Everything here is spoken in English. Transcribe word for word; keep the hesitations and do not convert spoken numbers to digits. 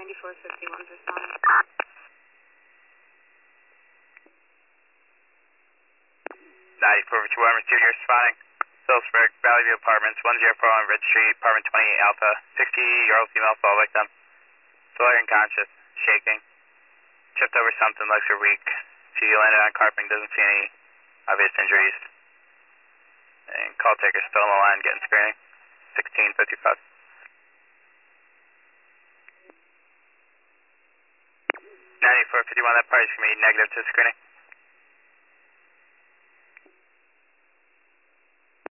ninety-four fifty-one responding. ninety-four fifty-one, received, you're responding. Phillipsburg, Valley View Apartments, one zero four one Ridge Street, apartment twenty-eight Alpha, sixty-year-old female fall victim. Fully unconscious, shaking. Tripped over something, legs are weak. She landed on carpeting, doesn't see any obvious injuries. And call taker still on the line, getting screening. sixteen fifty-five. ninety-four fifty-one, that party's going to be negative to screening.